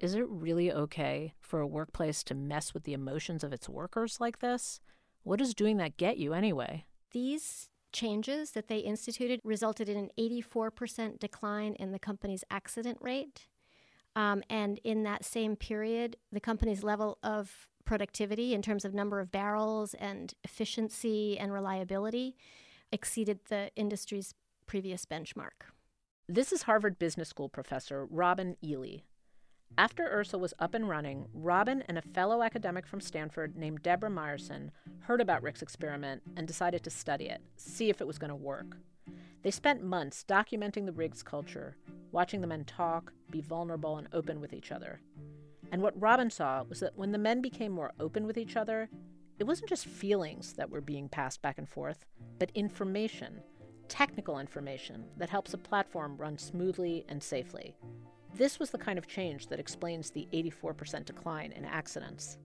Is it really okay for a workplace to mess with the emotions of its workers like this? What does doing that get you anyway? These changes that they instituted resulted in an 84% decline in the company's accident rate. And in that same period, the company's level of productivity in terms of number of barrels and efficiency and reliability exceeded the industry's previous benchmark. This is Harvard Business School professor Robin Ely. After Ursa was up and running, Robin and a fellow academic from Stanford named Deborah Meyerson heard about Rick's experiment and decided to study it, see if it was going to work. They spent months documenting the rig's culture, watching the men talk, be vulnerable, and open with each other. And what Robin saw was that when the men became more open with each other, it wasn't just feelings that were being passed back and forth, but information, technical information that helps a platform run smoothly and safely. This was the kind of change that explains the 84% decline in accidents.